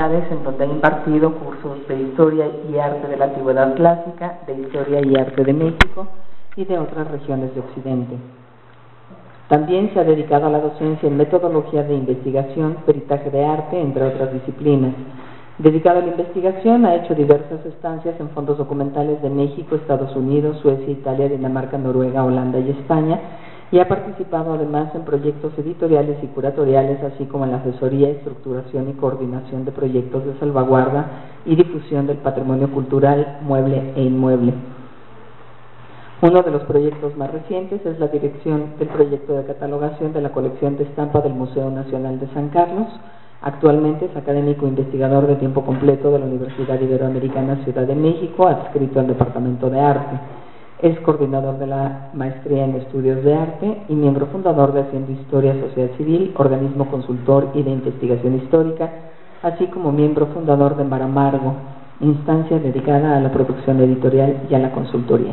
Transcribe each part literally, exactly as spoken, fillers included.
universidades en donde ha impartido cursos de Historia y Arte de la Antigüedad Clásica, de Historia y Arte de México y de otras regiones de Occidente. También se ha dedicado a la docencia en metodología de investigación, peritaje de arte, entre otras disciplinas. Dedicado a la investigación, ha hecho diversas estancias en fondos documentales de México, Estados Unidos, Suecia, Italia, Dinamarca, Noruega, Holanda y España, y ha participado además en proyectos editoriales y curatoriales, así como en la asesoría, estructuración y coordinación de proyectos de salvaguarda y difusión del patrimonio cultural, mueble e inmueble. Uno de los proyectos más recientes es la dirección del proyecto de catalogación de la colección de estampa del Museo Nacional de San Carlos. Actualmente es académico investigador de tiempo completo de la Universidad Iberoamericana Ciudad de México, adscrito al Departamento de Arte. Es coordinador de la Maestría en Estudios de Arte y miembro fundador de Haciendo Historia Sociedad Civil, organismo consultor y de investigación histórica, así como miembro fundador de Maramargo, instancia dedicada a la producción editorial y a la consultoría.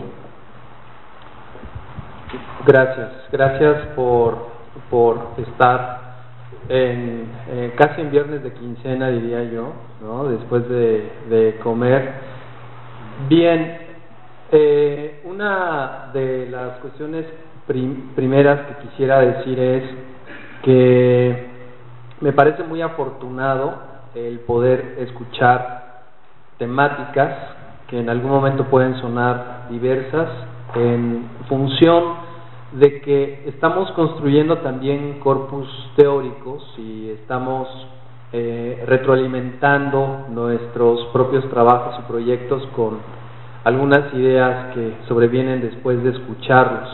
Gracias, gracias por, por estar en, eh, casi en viernes de quincena, diría yo, ¿no? Después de, de comer. Bien, eh, una de las cuestiones prim, primeras que quisiera decir es que me parece muy afortunado el poder escuchar temáticas que en algún momento pueden sonar diversas en función de que estamos construyendo también corpus teóricos y estamos eh, retroalimentando nuestros propios trabajos y proyectos con algunas ideas que sobrevienen después de escucharlos.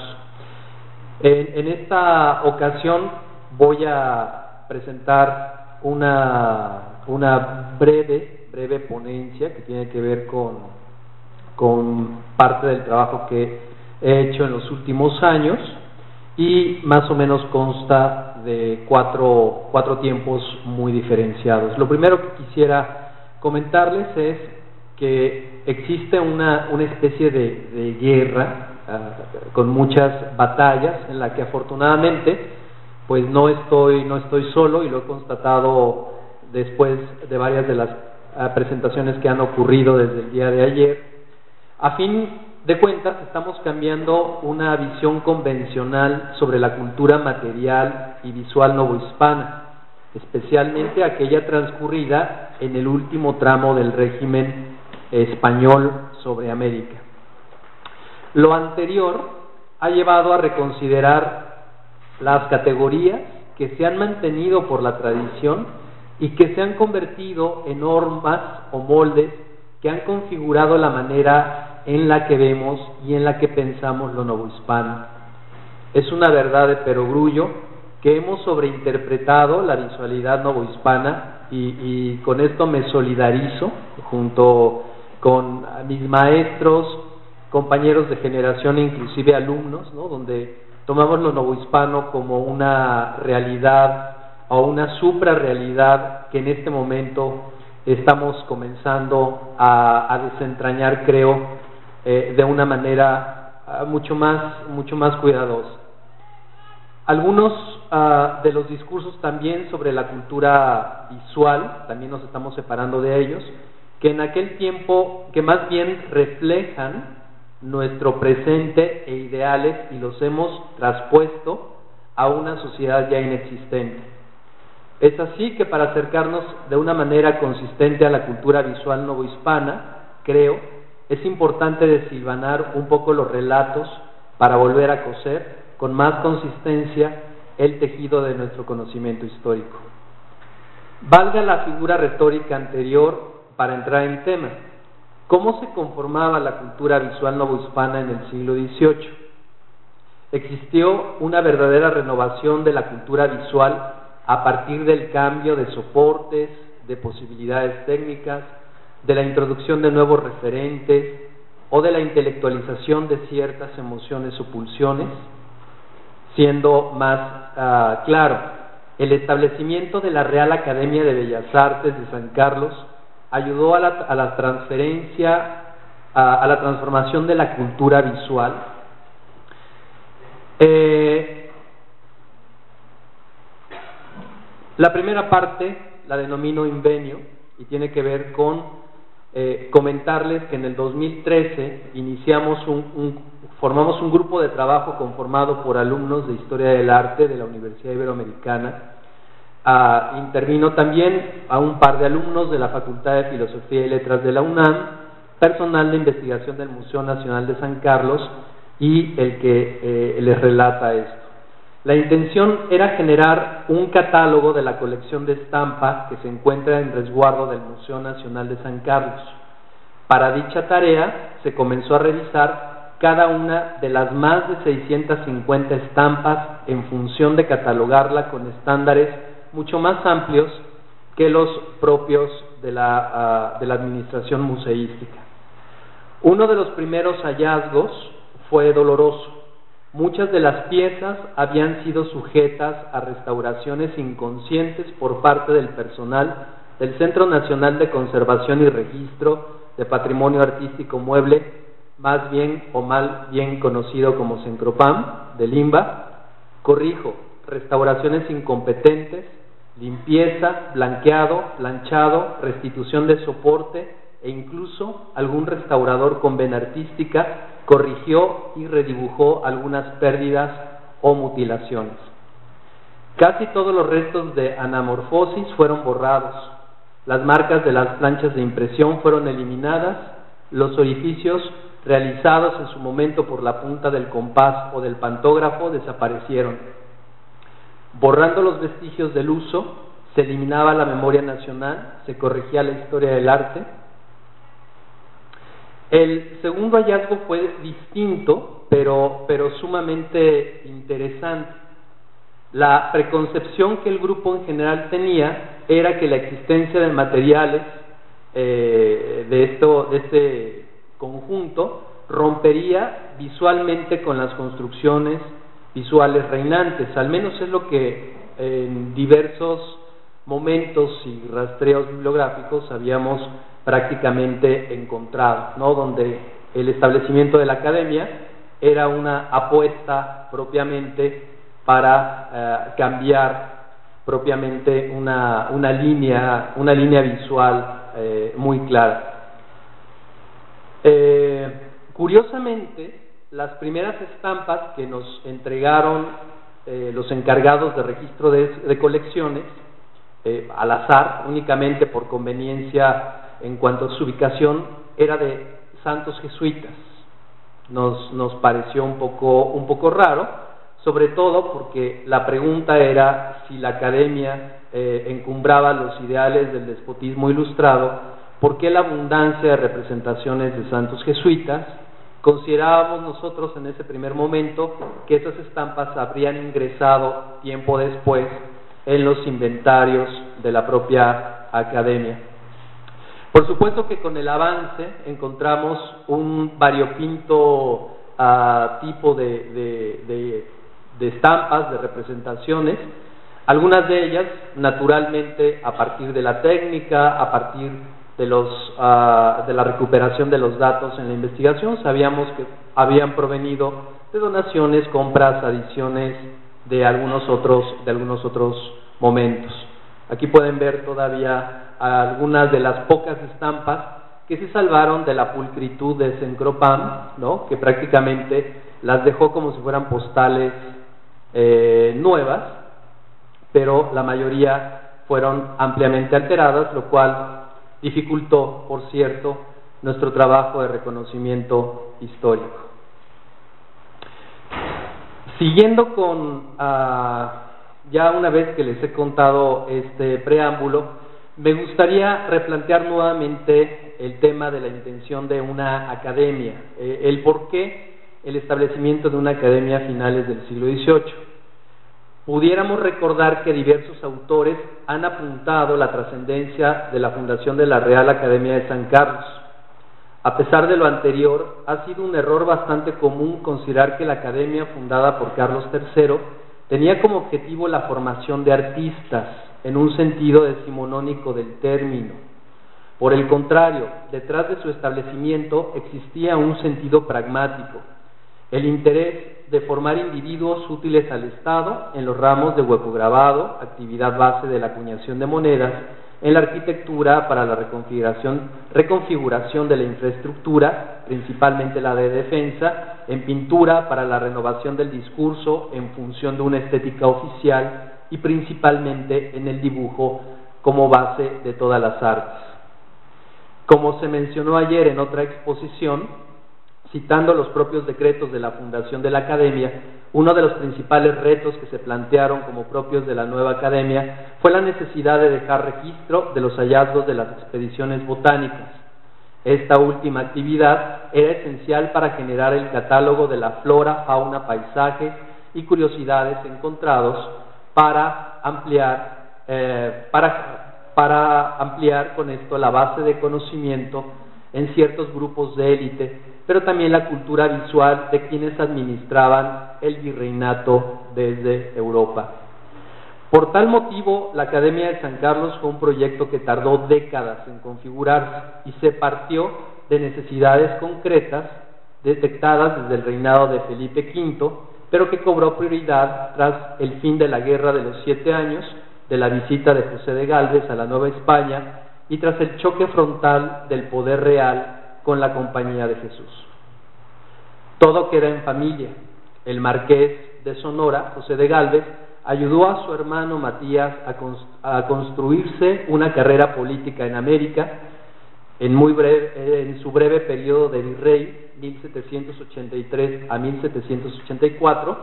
En, en esta ocasión voy a presentar una, una breve, breve ponencia que tiene que ver con, con parte del trabajo que he hecho en los últimos años y más o menos consta de cuatro, cuatro tiempos muy diferenciados. Lo primero que quisiera comentarles es que existe una, una especie de, de guerra uh, con muchas batallas en la que afortunadamente pues no estoy, no estoy solo, y lo he constatado después de varias de las uh, presentaciones que han ocurrido desde el día de ayer. A fin de cuentas, estamos cambiando una visión convencional sobre la cultura material y visual novohispana, especialmente aquella transcurrida en el último tramo del régimen español sobre América. Lo anterior ha llevado a reconsiderar las categorías que se han mantenido por la tradición y que se han convertido en normas o moldes que han configurado la manera en la que vemos y en la que pensamos lo novohispano. Es una verdad de perogrullo que hemos sobreinterpretado la visualidad novohispana y, y con esto me solidarizo junto con mis maestros, compañeros de generación e inclusive alumnos, ¿no? Donde tomamos lo novohispano como una realidad o una suprarrealidad que en este momento estamos comenzando a, a desentrañar, creo, Eh, de una manera uh, mucho más mucho más cuidadosa. Algunos uh, de los discursos también sobre la cultura visual, también nos estamos separando de ellos, que en aquel tiempo, que más bien reflejan nuestro presente e ideales y los hemos traspuesto a una sociedad ya inexistente. Es así que para acercarnos de una manera consistente a la cultura visual novohispana, creo, es importante desilvanar un poco los relatos para volver a coser con más consistencia el tejido de nuestro conocimiento histórico. Valga la figura retórica anterior para entrar en tema. ¿Cómo se conformaba la cultura visual novohispana en el siglo dieciocho? Existió una verdadera renovación de la cultura visual a partir del cambio de soportes, de posibilidades técnicas, de la introducción de nuevos referentes o de la intelectualización de ciertas emociones o pulsiones. Siendo más uh, claro, el establecimiento de la Real Academia de Bellas Artes de San Carlos ayudó a la, a la transferencia, a, a la transformación de la cultura visual. Eh, la primera parte la denomino invenio y tiene que ver con eh, comentarles que en el dos mil trece iniciamos un, un, formamos un grupo de trabajo conformado por alumnos de Historia del Arte de la Universidad Iberoamericana. Ah, intervino también a un par de alumnos de la Facultad de Filosofía y Letras de la UNAM, personal de investigación del Museo Nacional de San Carlos y el que eh, les relata esto. La intención era generar un catálogo de la colección de estampa que se encuentra en resguardo del Museo Nacional de San Carlos. Para dicha tarea se comenzó a revisar cada una de las más de seiscientas cincuenta estampas en función de catalogarla con estándares mucho más amplios que los propios de la, uh, de la administración museística. Uno de los primeros hallazgos fue doloroso. Muchas de las piezas habían sido sujetas a restauraciones inconscientes por parte del personal del Centro Nacional de Conservación y Registro de Patrimonio Artístico Mueble, más bien o mal bien conocido como Cencropam, de Limba. Corrijo, restauraciones incompetentes, limpieza, blanqueado, planchado, restitución de soporte e incluso algún restaurador con vena artística corrigió y redibujó algunas pérdidas o mutilaciones. Casi todos los restos de anamorfosis fueron borrados, las marcas de las planchas de impresión fueron eliminadas, los orificios realizados en su momento por la punta del compás o del pantógrafo desaparecieron. Borrando los vestigios del uso, se eliminaba la memoria nacional, se corregía la historia del arte. El segundo hallazgo fue distinto, pero, pero sumamente interesante. La preconcepción que el grupo en general tenía era que la existencia de materiales eh, de, esto, de este conjunto rompería visualmente con las construcciones visuales reinantes, al menos es lo que en diversos momentos y rastreos bibliográficos habíamos prácticamente encontrado, ¿no? Donde el establecimiento de la academia era una apuesta propiamente para eh, cambiar propiamente una, una línea una línea visual eh, muy clara. Eh, curiosamente, las primeras estampas que nos entregaron eh, los encargados de registro de, de colecciones, eh, al azar, únicamente por conveniencia en cuanto a su ubicación, era de santos jesuitas. Nos, nos pareció un poco, un poco raro, sobre todo porque la pregunta era si la academia eh, encumbraba los ideales del despotismo ilustrado, ¿por qué la abundancia de representaciones de santos jesuitas? Considerábamos nosotros en ese primer momento que esas estampas habrían ingresado tiempo después en los inventarios de la propia academia. Por supuesto que con el avance encontramos un variopinto uh, tipo de, de, de, de estampas, de representaciones, algunas de ellas naturalmente a partir de la técnica, a partir de, los, uh, de la recuperación de los datos en la investigación. Sabíamos que habían provenido de donaciones, compras, adiciones de algunos otros, de algunos otros momentos. Aquí pueden ver todavía algunas de las pocas estampas que se salvaron de la pulcritud de Cencropam, ¿no? Que prácticamente las dejó como si fueran postales eh, nuevas, pero la mayoría fueron ampliamente alteradas, lo cual dificultó, por cierto, nuestro trabajo de reconocimiento histórico. Siguiendo con, uh, ya una vez que les he contado este preámbulo, me gustaría replantear nuevamente el tema de la intención de una academia, eh, el por qué el establecimiento de una academia a finales del siglo dieciocho. Pudiéramos recordar que diversos autores han apuntado la trascendencia de la fundación de la Real Academia de San Carlos. A pesar de lo anterior, ha sido un error bastante común considerar que la academia fundada por Carlos tercero tenía como objetivo la formación de artistas, en un sentido decimonónico del término. Por el contrario, detrás de su establecimiento existía un sentido pragmático, el interés de formar individuos útiles al Estado en los ramos de hueco grabado, actividad base de la acuñación de monedas, en la arquitectura para la reconfiguración, reconfiguración de la infraestructura, principalmente la de defensa, en pintura para la renovación del discurso en función de una estética oficial y principalmente en el dibujo como base de todas las artes. Como se mencionó ayer en otra exposición, citando los propios decretos de la fundación de la Academia, uno de los principales retos que se plantearon como propios de la nueva Academia fue la necesidad de dejar registro de los hallazgos de las expediciones botánicas. Esta última actividad era esencial para generar el catálogo de la flora, fauna, paisajes y curiosidades encontrados para ampliar, eh, para, para ampliar con esto la base de conocimiento en ciertos grupos de élite, pero también la cultura visual de quienes administraban el virreinato desde Europa. Por tal motivo, la Academia de San Carlos fue un proyecto que tardó décadas en configurarse y se partió de necesidades concretas detectadas desde el reinado de Felipe quinto, pero que cobró prioridad tras el fin de la Guerra de los Siete Años, de la visita de José de Gálvez a la Nueva España y tras el choque frontal del poder real con la Compañía de Jesús. Todo queda en familia. El marqués de Sonora, José de Gálvez, ayudó a su hermano Matías a, const a construirse una carrera política en América en, muy breve, en su breve periodo de virrey, mil setecientos ochenta y tres a mil setecientos ochenta y cuatro.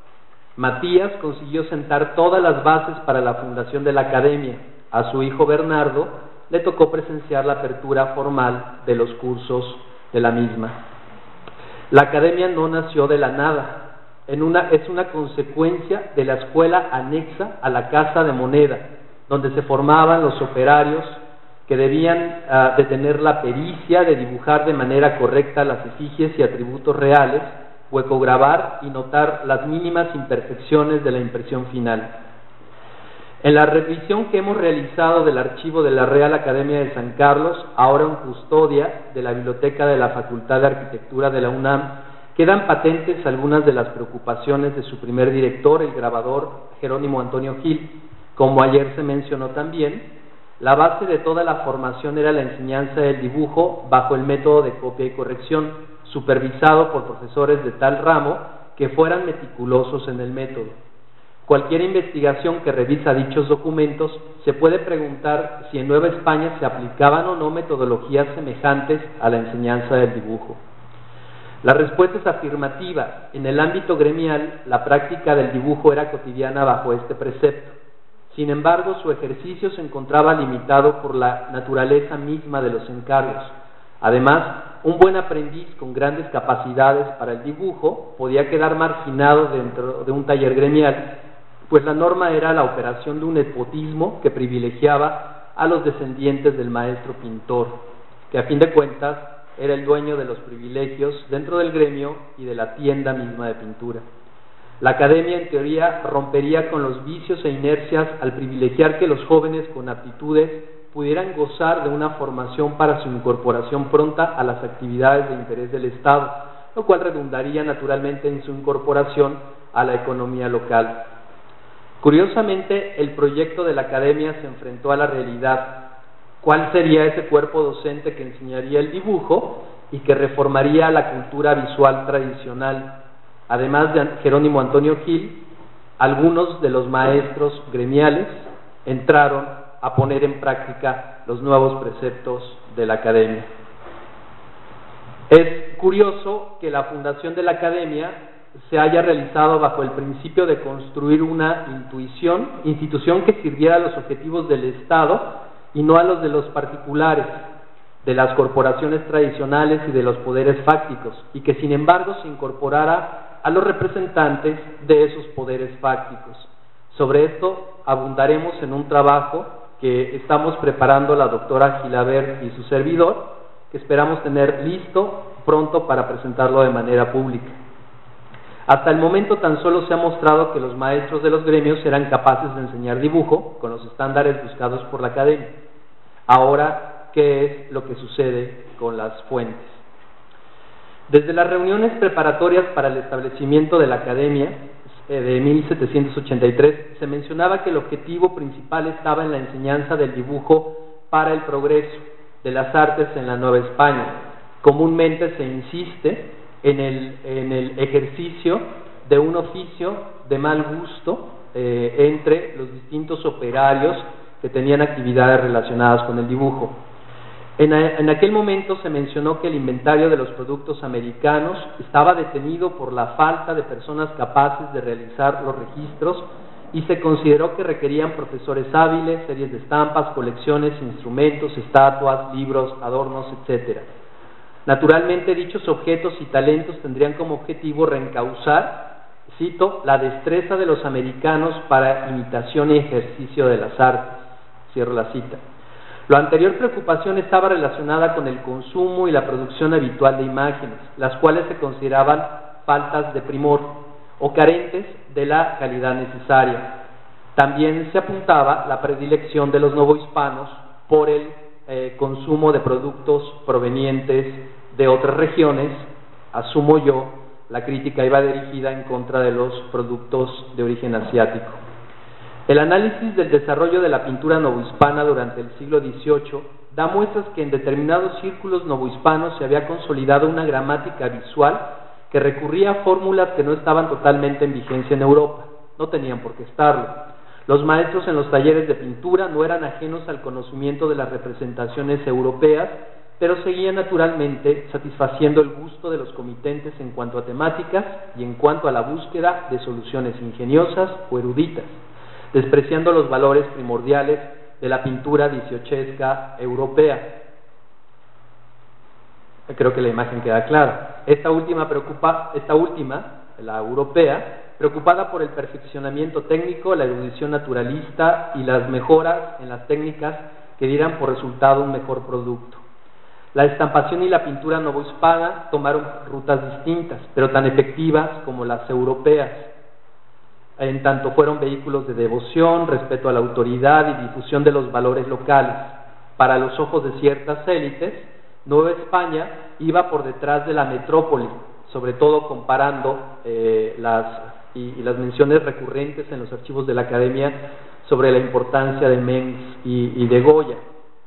Matías consiguió sentar todas las bases para la fundación de la Academia. A su hijo Bernardo le tocó presenciar la apertura formal de los cursos de la misma. La Academia no nació de la nada, en una, es una consecuencia de la escuela anexa a la Casa de Moneda, donde se formaban los operarios que debían uh, de tener la pericia de dibujar de manera correcta las efigies y atributos reales, huecograbar y notar las mínimas imperfecciones de la impresión final. En la revisión que hemos realizado del archivo de la Real Academia de San Carlos, ahora en custodia de la Biblioteca de la Facultad de Arquitectura de la UNAM, quedan patentes algunas de las preocupaciones de su primer director, el grabador Jerónimo Antonio Gil. Como ayer se mencionó también, la base de toda la formación era la enseñanza del dibujo bajo el método de copia y corrección, supervisado por profesores de tal ramo que fueran meticulosos en el método. Cualquier investigación que revisa dichos documentos se puede preguntar si en Nueva España se aplicaban o no metodologías semejantes a la enseñanza del dibujo. La respuesta es afirmativa. En el ámbito gremial, la práctica del dibujo era cotidiana bajo este precepto. Sin embargo, su ejercicio se encontraba limitado por la naturaleza misma de los encargos. Además, un buen aprendiz con grandes capacidades para el dibujo podía quedar marginado dentro de un taller gremial, pues la norma era la operación de un nepotismo que privilegiaba a los descendientes del maestro pintor, que a fin de cuentas era el dueño de los privilegios dentro del gremio y de la tienda misma de pintura. La Academia, en teoría, rompería con los vicios e inercias al privilegiar que los jóvenes con aptitudes pudieran gozar de una formación para su incorporación pronta a las actividades de interés del Estado, lo cual redundaría naturalmente en su incorporación a la economía local. Curiosamente, el proyecto de la Academia se enfrentó a la realidad. ¿Cuál sería ese cuerpo docente que enseñaría el dibujo y que reformaría la cultura visual tradicional? Además de Jerónimo Antonio Gil, algunos de los maestros gremiales entraron a poner en práctica los nuevos preceptos de la Academia. Es curioso que la fundación de la Academia se haya realizado bajo el principio de construir una intuición, institución que sirviera a los objetivos del Estado y no a los de los particulares, de las corporaciones tradicionales y de los poderes fácticos, y que sin embargo se incorporara a los representantes de esos poderes fácticos. Sobre esto abundaremos en un trabajo que estamos preparando la doctora Gilaber y su servidor, que esperamos tener listo pronto para presentarlo de manera pública. Hasta el momento tan solo se ha mostrado que los maestros de los gremios eran capaces de enseñar dibujo con los estándares buscados por la Academia. Ahora, ¿qué es lo que sucede con las fuentes? Desde las reuniones preparatorias para el establecimiento de la Academia, eh, de mil setecientos ochenta y tres, se mencionaba que el objetivo principal estaba en la enseñanza del dibujo para el progreso de las artes en la Nueva España. Comúnmente se insiste en el, en el ejercicio de un oficio de mal gusto eh, entre los distintos operarios que tenían actividades relacionadas con el dibujo. En, a, en aquel momento se mencionó que el inventario de los productos americanos estaba detenido por la falta de personas capaces de realizar los registros y se consideró que requerían profesores hábiles, series de estampas, colecciones, instrumentos, estatuas, libros, adornos, etcétera. Naturalmente, dichos objetos y talentos tendrían como objetivo reencauzar, cito, la destreza de los americanos para imitación y ejercicio de las artes. Cierro la cita. La anterior preocupación estaba relacionada con el consumo y la producción habitual de imágenes, las cuales se consideraban faltas de primor o carentes de la calidad necesaria. También se apuntaba la predilección de los novohispanos por el eh, consumo de productos provenientes de otras regiones. Asumo yo, la crítica iba dirigida en contra de los productos de origen asiático. El análisis del desarrollo de la pintura novohispana durante el siglo dieciocho da muestras que en determinados círculos novohispanos se había consolidado una gramática visual que recurría a fórmulas que no estaban totalmente en vigencia en Europa, no tenían por qué estarlo. Los maestros en los talleres de pintura no eran ajenos al conocimiento de las representaciones europeas, pero seguían naturalmente satisfaciendo el gusto de los comitentes en cuanto a temáticas y en cuanto a la búsqueda de soluciones ingeniosas o eruditas, despreciando los valores primordiales de la pintura dieciochesca europea. Creo que la imagen queda clara. Esta última, preocupa, esta última, la europea, preocupada por el perfeccionamiento técnico, la erudición naturalista y las mejoras en las técnicas que dieran por resultado un mejor producto. La estampación y la pintura novohispana tomaron rutas distintas, pero tan efectivas como las europeas. En tanto fueron vehículos de devoción, respeto a la autoridad y difusión de los valores locales. Para los ojos de ciertas élites, Nueva España iba por detrás de la metrópoli, sobre todo comparando eh, las, y, y las menciones recurrentes en los archivos de la Academia sobre la importancia de Mengs y, y de Goya.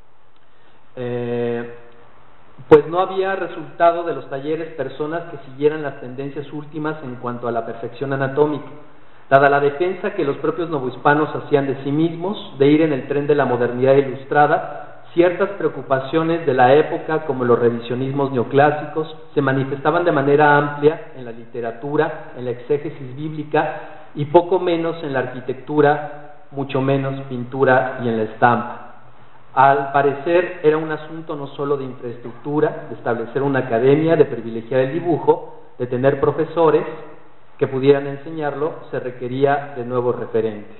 Eh, pues no había resultado de los talleres personas que siguieran las tendencias últimas en cuanto a la perfección anatómica, dada la defensa que los propios novohispanos hacían de sí mismos, de ir en el tren de la modernidad ilustrada. Ciertas preocupaciones de la época, como los revisionismos neoclásicos, se manifestaban de manera amplia en la literatura, en la exégesis bíblica y poco menos en la arquitectura, mucho menos pintura y en la estampa. Al parecer era un asunto no solo de infraestructura, de establecer una academia, de privilegiar el dibujo, de tener profesores que pudieran enseñarlo, se requería de nuevos referentes.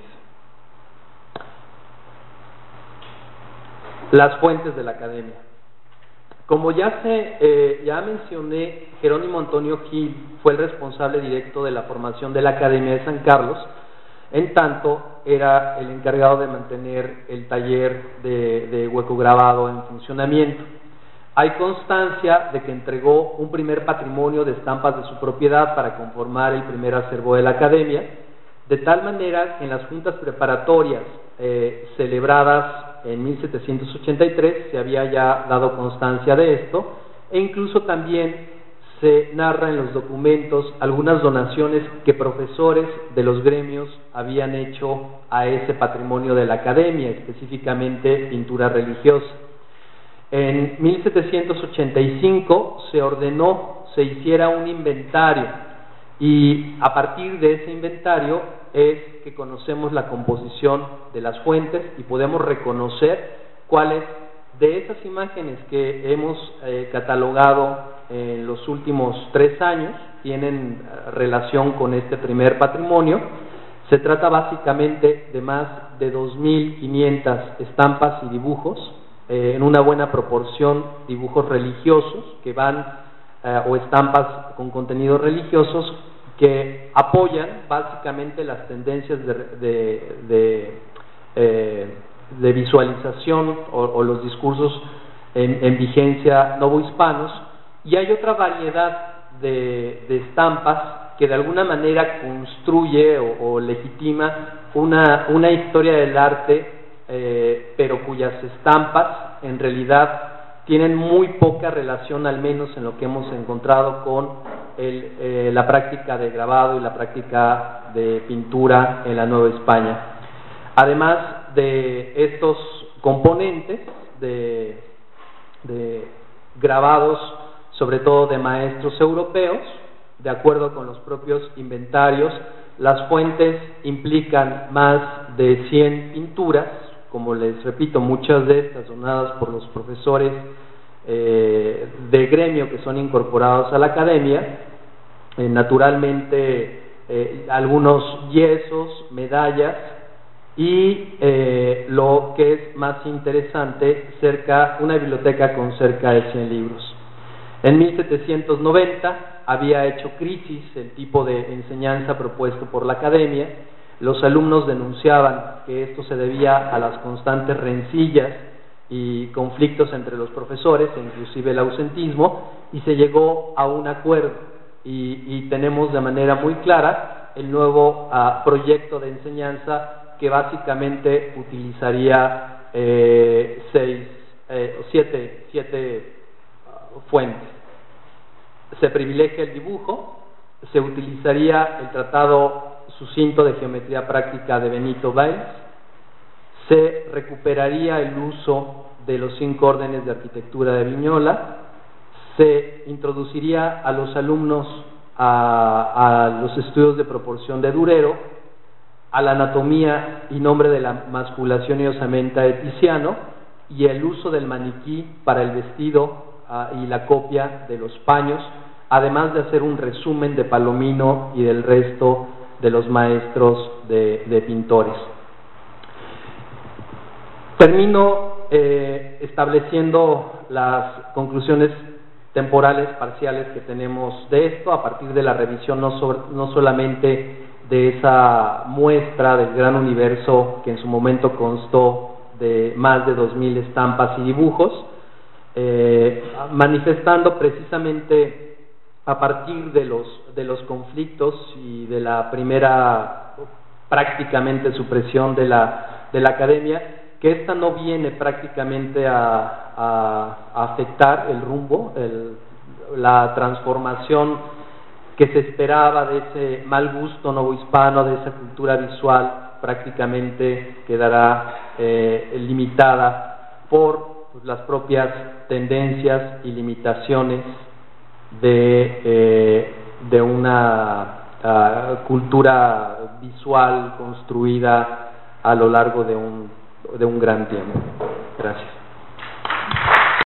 Las fuentes de la academia. Como ya, se, eh, ya mencioné, Jerónimo Antonio Gil fue el responsable directo de la formación de la Academia de San Carlos, en tanto era el encargado de mantener el taller de, de hueco grabado en funcionamiento. Hay constancia de que entregó un primer patrimonio de estampas de su propiedad para conformar el primer acervo de la Academia, de tal manera que en las juntas preparatorias eh, celebradas en mil setecientos ochenta y tres se había ya dado constancia de esto, e incluso también se narra en los documentos algunas donaciones que profesores de los gremios habían hecho a ese patrimonio de la Academia, específicamente pintura religiosa. En mil setecientos ochenta y cinco se ordenó se hiciera un inventario, y a partir de ese inventario es que conocemos la composición de las fuentes y podemos reconocer cuáles de esas imágenes que hemos eh, catalogado en los últimos tres años tienen relación con este primer patrimonio. Se trata básicamente de más de dos mil quinientas estampas y dibujos, eh, en una buena proporción dibujos religiosos que van, eh, o estampas con contenidos religiosos que apoyan básicamente las tendencias de, de, de, eh, de visualización o, o los discursos en, en vigencia novohispanos, y hay otra variedad de, de estampas que de alguna manera construye o, o legitima una, una historia del arte, eh, pero cuyas estampas en realidad tienen muy poca relación, al menos en lo que hemos encontrado, con el, eh, la práctica de grabado y la práctica de pintura en la Nueva España. Además de estos componentes de, de grabados, sobre todo de maestros europeos, de acuerdo con los propios inventarios, las fuentes implican más de cien pinturas, como les repito, muchas de estas donadas por los profesores eh, de gremio que son incorporados a la academia, eh, naturalmente eh, algunos yesos, medallas y eh, lo que es más interesante, cerca, una biblioteca con cerca de cien libros. En mil setecientos noventa había hecho crisis el tipo de enseñanza propuesto por la academia. Los alumnos denunciaban que esto se debía a las constantes rencillas y conflictos entre los profesores, e inclusive el ausentismo, y se llegó a un acuerdo. Y, y tenemos de manera muy clara el nuevo uh, proyecto de enseñanza, que básicamente utilizaría eh, seis, eh, siete, siete uh, fuentes. Se privilegia el dibujo, se utilizaría el tratado sucinto de geometría práctica de Benito Bails, se recuperaría el uso de los cinco órdenes de arquitectura de Viñola, se introduciría a los alumnos a, a los estudios de proporción de Durero, a la anatomía y nombre de la masculación y osamenta de Tiziano, y el uso del maniquí para el vestido uh, y la copia de los paños, además de hacer un resumen de Palomino y del resto de los maestros de, de pintores. Termino eh, estableciendo las conclusiones temporales parciales que tenemos de esto, a partir de la revisión no, sobre, no solamente de esa muestra del gran universo que en su momento constó de más de dos mil estampas y dibujos, eh, manifestando precisamente a partir de los, de los conflictos y de la primera prácticamente supresión de la, de la academia, que esta no viene prácticamente a, a, a afectar el rumbo, el, la transformación que se esperaba de ese mal gusto novohispano, de esa cultura visual, prácticamente quedará eh, limitada por pues, las propias tendencias y limitaciones de, eh, de una uh, cultura visual construida a lo largo de un, de un gran tiempo. Gracias.